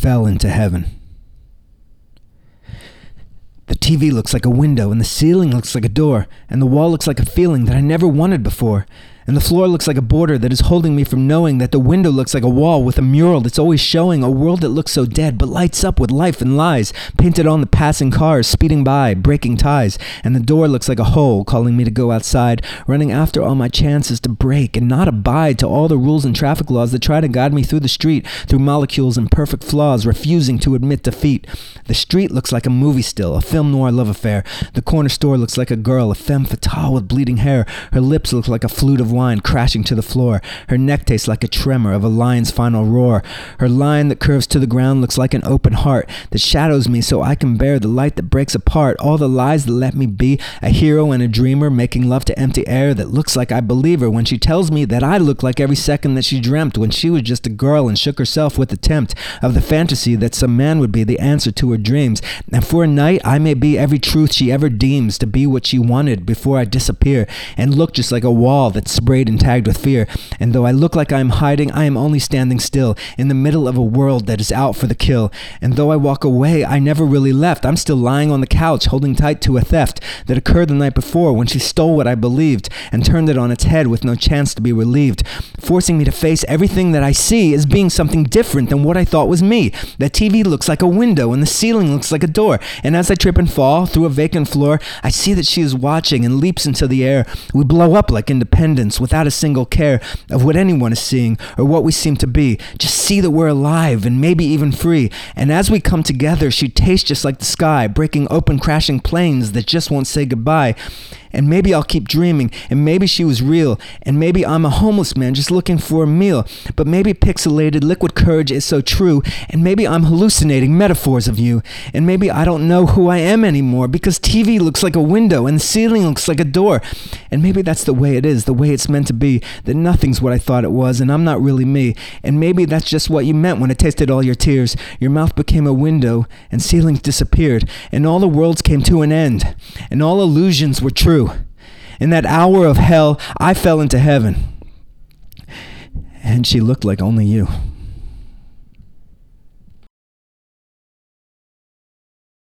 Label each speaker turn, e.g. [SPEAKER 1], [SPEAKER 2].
[SPEAKER 1] fell into heaven. The TV looks like a window, and the ceiling looks like a door, and the wall looks like a feeling that I never wanted before. And the floor looks like a border that is holding me from knowing that the window looks like a wall with a mural that's always showing a world that looks so dead but lights up with life and lies, painted on the passing cars, speeding by, breaking ties. And the door looks like a hole calling me to go outside, running after all my chances to break and not abide to all the rules and traffic laws that try to guide me through the street, through molecules and perfect flaws, refusing to admit defeat. The street looks like a movie still, a film noir love affair. The corner store looks like a girl, a femme fatale with bleeding hair. Her lips look like a flute of wine crashing to the floor. Her neck tastes like a tremor of a lion's final roar. Her line that curves to the ground looks like an open heart that shadows me so I can bear the light that breaks apart all the lies that let me be a hero and a dreamer, making love to empty air that looks like I believe her when she tells me that I look like every second that she dreamt when she was just a girl and shook herself with the tempt of the fantasy that some man would be the answer to her dreams. And for a night I may be every truth she ever deems to be what she wanted before I disappear and look just like a wall that's sprayed and tagged with fear. And though I look like I am hiding, I am only standing still in the middle of a world that is out for the kill. And though I walk away, I never really left. I'm still lying on the couch holding tight to a theft that occurred the night before when she stole what I believed and turned it on its head with no chance to be relieved, forcing me to face everything that I see as being something different than what I thought was me. The TV looks like a window and the ceiling looks like a door. And as I trip and fall through a vacant floor, I see that she is watching and leaps into the air. We blow up like independence without a single care of what anyone is seeing or what we seem to be. Just see that we're alive and maybe even free. And as we come together, she tastes just like the sky, breaking open crashing planes that just won't say goodbye. And maybe I'll keep dreaming, and maybe she was real, and maybe I'm a homeless man just looking for a meal, but maybe pixelated liquid courage is so true, and maybe I'm hallucinating metaphors of you, and maybe I don't know who I am anymore because TV looks like a window and the ceiling looks like a door, and maybe that's the way it is, the way it's meant to be, that nothing's what I thought it was, and I'm not really me, and maybe that's just what you meant when I tasted all your tears. Your mouth became a window, and ceilings disappeared, and all the worlds came to an end, and all illusions were true. In that hour of hell, I fell into heaven. And she looked like only you.